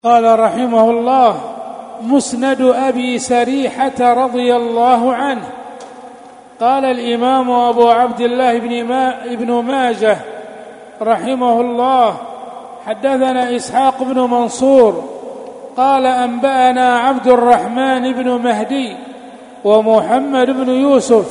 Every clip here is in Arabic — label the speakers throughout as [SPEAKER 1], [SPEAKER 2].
[SPEAKER 1] قال رحمه الله: مسند أبي سريحة رضي الله عنه. قال الإمام أبو عبد الله ابن ماجه رحمه الله: حدثنا إسحاق بن منصور قال أنبأنا عبد الرحمن بن مهدي ومحمد بن يوسف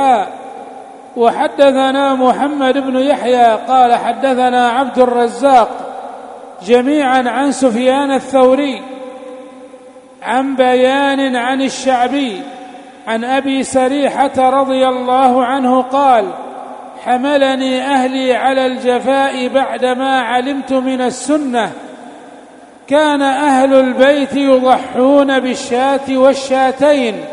[SPEAKER 1] وحدثنا محمد بن يحيى قال حدثنا عبد الرزاق جميعا عن سفيان الثوري عن بيان عن الشعبي عن أبي سريحة رضي الله عنه قال: حملني أهلي على الجفاء بعدما علمت من السنة. كان أهل البيت يضحون بالشاة والشاتين،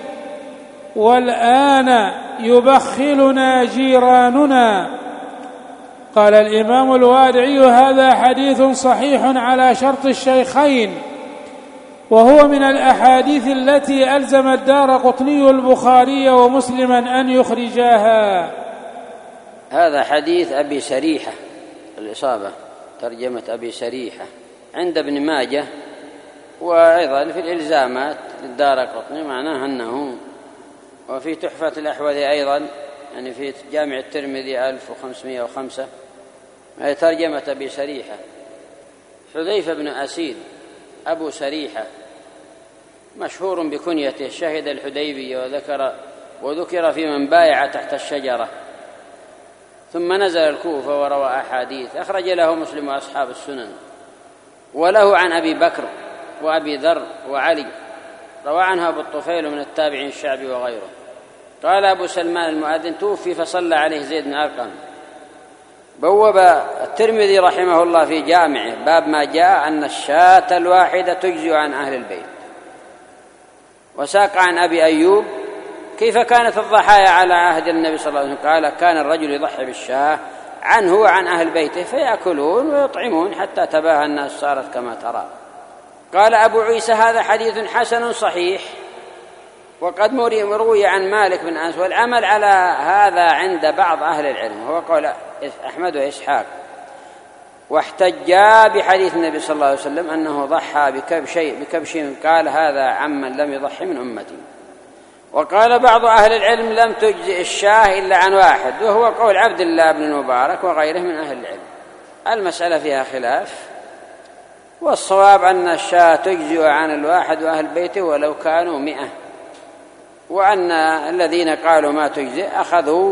[SPEAKER 1] والآن يبخلنا جيراننا. قال الإمام الوادعي: هذا حديث صحيح على شرط الشيخين، وهو من الأحاديث التي ألزم الدارقطني البخاري ومسلما أن يخرجاها.
[SPEAKER 2] هذا حديث أبي سريحة، الإصابة ترجمة أبي سريحة عند ابن ماجه، وأيضا في الإلزامات للدارقطني معناه أنه، وفي تحفة الأحوذي أيضا، يعني في جامع الترمذي 1505 هي ترجمة أبي سريحة. حذيفة بن أسيد أبو سريحة مشهور بكنيته، شهد الحديبية وذكر في من بايع تحت الشجرة، ثم نزل الكوفة وروى أحاديث أخرج له مسلم وأصحاب السنن، وله عن أبي بكر وأبي ذر وعلي، روى عنها أبو الطفيل من التابعين الشعبي وغيره. قال أبو سلمان المؤذن: توفي فصلى عليه زيد بن أرقم. بوب الترمذي رحمه الله في جامعه باب ما جاء أن الشاة الواحدة تجزئ عن أهل البيت، وساق عن أبي أيوب كيف كانت الضحايا على عهد النبي صلى الله عليه وسلم. قال: كان الرجل يضحي بالشاة عنه وعن أهل بيته فيأكلون ويطعمون حتى تباهى الناس، صارت كما ترى. قال أبو عيسى: هذا حديث حسن صحيح، وقد روي عن مالك بن أنس، والعمل على هذا عند بعض أهل العلم، هو قول أحمد وإسحاق، واحتجا بحديث النبي صلى الله عليه وسلم أنه ضحى بكبش، قال: هذا عمن لم يضحي من أمتي. وقال بعض أهل العلم: لم تجزئ الشاة إلا عن واحد، وهو قول عبد الله بن المبارك وغيره من أهل العلم. المسألة فيها خلاف، والصواب أن الشاة تجزئ عن الواحد وأهل بيته ولو كانوا 100، وأن الذين قالوا ما تجزئ أخذوا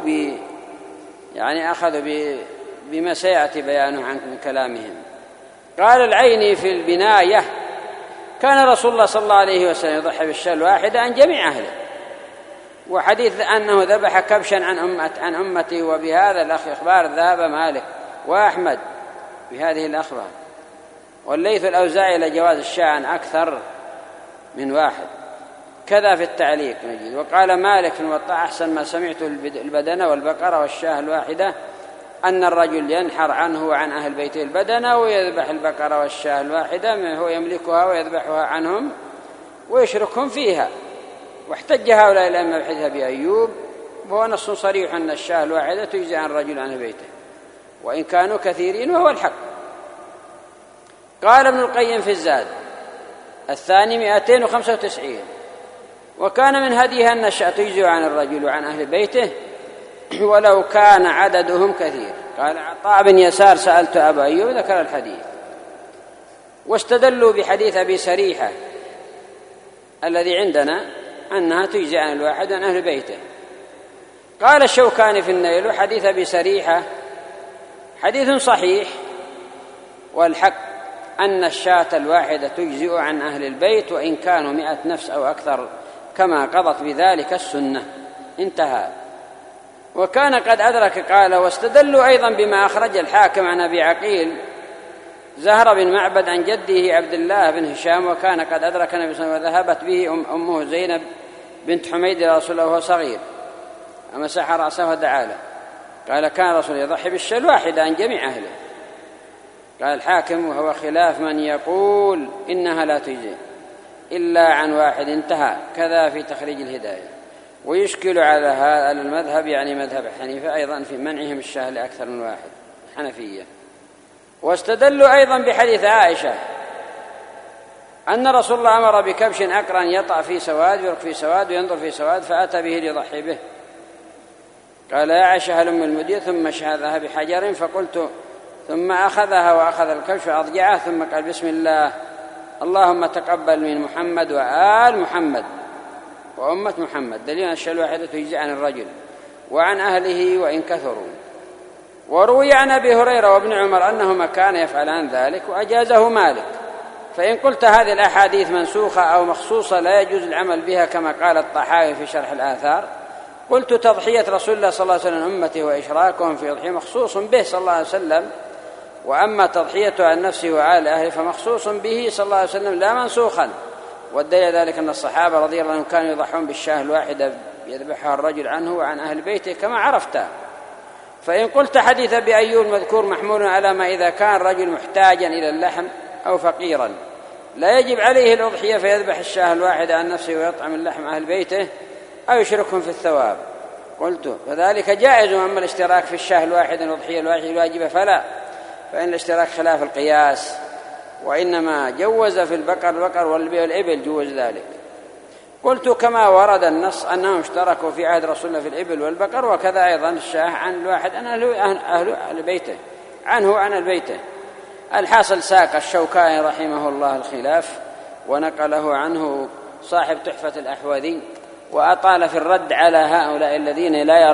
[SPEAKER 2] بما سيأتي بيانه عن كلامهم. قال العيني في البناية: كان رسول الله صلى الله عليه وسلم يضحي بالشاة الواحدة عن جميع أهله، وحديث أنه ذبح كبشا عن أمتي، وبهذا الأخبار ذهب مالك وأحمد بهذه الأخبار، والليث الأوزاعي إلى جواز الشاة عن أكثر من واحد، كذا في التعليق نجد. وقال مالك في الموطأ: أحسن ما سمعت البدنة والبقرة والشاة الواحدة أن الرجل ينحر عنه وعن أهل بيته البدنة، ويذبح البقرة والشاة الواحدة من هو يملكها ويذبحها عنهم ويشركهم فيها. واحتج هؤلاء الأئمة بحديث أبي أيوب، وهو نص صريح أن الشاة الواحدة تجزي عن الرجل عن بيته وإن كانوا كثيرين، وهو الحق. قال ابن القيم في الزاد الثاني 295: وكان من هديها أن الشاة تجزي عن الرجل وعن أهل بيته ولو كان عددهم كثير. قال عطاء بن يسار: سألت أبا أيوب، ذكر الحديث. واستدلوا بحديث أبي سريحة الذي عندنا أنها تجزي عن الواحد وعن أهل بيته. قال الشوكاني في النيل: حديث أبي سريحة حديث صحيح، والحق أن الشاة الواحدة تجزئ عن أهل البيت وإن كانوا 100 نفس أو أكثر، كما قضت بذلك السنة. انتهى. وكان قد أدرك. قال: واستدلوا أيضا بما أخرج الحاكم عن أبي عقيل زهر بن معبد عن جده عبد الله بن هشام، وكان قد أدرك النبي صلى الله عليه وسلم، وذهبت به أمه زينب بنت حميد رسول الله وهو صغير، أمسح رأسه ودعا له. قال: كان رسول يضحي بالشاة الواحدة عن جميع أهله. قال الحاكم: وهو خلاف من يقول إنها لا تجزي إلا عن واحد. انتهى. كذا في تخريج الهداية. ويشكل على هذا المذهب، يعني مذهب حنيفة أيضا، في منعهم الشاة لأكثر من واحد، حنفية. واستدلوا أيضا بحديث عائشة أن رسول الله أمر بكبش أقرن يطأ في سواد ويرك في سواد وينظر في سواد فأتى به ليضحي به. قال يا عائشة هلم المدية ثم شهدها بحجر فقلت ثم أخذها وأخذ الكبش فأضجعه ثم قال بسم الله اللهم تقبل من محمد وآل محمد وأمة محمد. دليل أن الشاة الواحدة تجزي عن الرجل وعن أهله وإن كثروا. وروي عن أبي هريرة وابن عمر أنهما كانا يفعلان ذلك وأجازه مالك. فإن قلت هذه الأحاديث منسوخة أو مخصوصة لا يجوز العمل بها كما قال الطحاوي في شرح الآثار، قلت تضحية رسول الله صلى الله عليه وسلم أمته وإشراكهم في أضحية مخصوص به صلى الله عليه وسلم، وأما تضحيته عن نفسه وآل أهله فمخصوص به صلى الله عليه وسلم لا منسوخا. والدليل ذلك أن الصحابة رضي الله عنهم كانوا يضحون بالشاة الواحدة يذبحها الرجل عنه وعن أهل بيته كما عرفت. فإن قلت حديث أبي أيوب المذكور محمول على ما إذا كان الرجل محتاجا إلى اللحم أو فقيرا لا يجب عليه الأضحية فيذبح الشاة الواحدة عن نفسه ويطعم اللحم أهل بيته أو يشركهم في الثواب، قلت فذلك جائز. أما الاشتراك في الشاة الواحدة الأضحية الواجبة فلا، فإن الاشتراك خلاف القياس، وإنما جوز في البقر والإبل جوز ذلك. قلت كما ورد النص أنهم اشتركوا في عهد رسول الله في الإبل والبقر، وكذا أيضا الشاة عن الواحد عن أهل بيته عنه عن بيته. الحاصل ساق الشوكاني رحمه الله الخلاف ونقله عنه صاحب تحفة الأحوذي، وأطال في الرد على هؤلاء الذين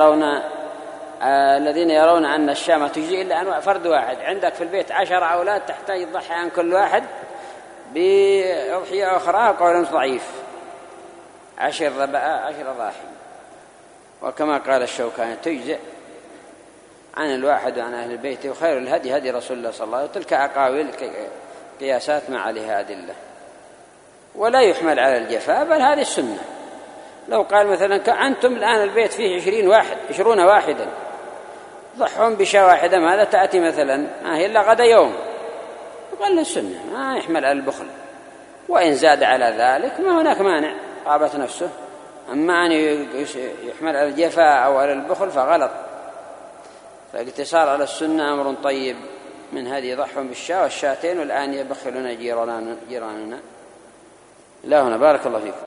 [SPEAKER 2] يرون أن الشاة ما تجزي إلا عن فرد واحد. عندك في البيت 10 أولاد تحتاج تضحي عن كل واحد بأضحية أخرى، قول ضعيف، 10 ضاحي. وكما قال الشوكاني تجزئ عن الواحد وعن أهل البيت، وخير الهدي هدي رسول الله صلى الله عليه وسلم. تلك أقاويل قياسات ما عليها أدلة، ولا يحمل على الجفاء، بل هذه السنة. لو قال مثلا أنتم الآن البيت فيه 20 واحدا ضحهم بشاة واحدة، ماذا تأتي مثلا ما هي إلا غدا يوم، قال السنة ما يحمل على البخل. وإن زاد على ذلك ما هناك مانع، قابت نفسه. أما أن يحمل على الجفاء أو على البخل فغلط. فالاقتصار على السنة أمر طيب، من هذه يضحهم بالشاة والشاتين، والآن يبخلون جيراننا. لا هنا بارك الله فيكم.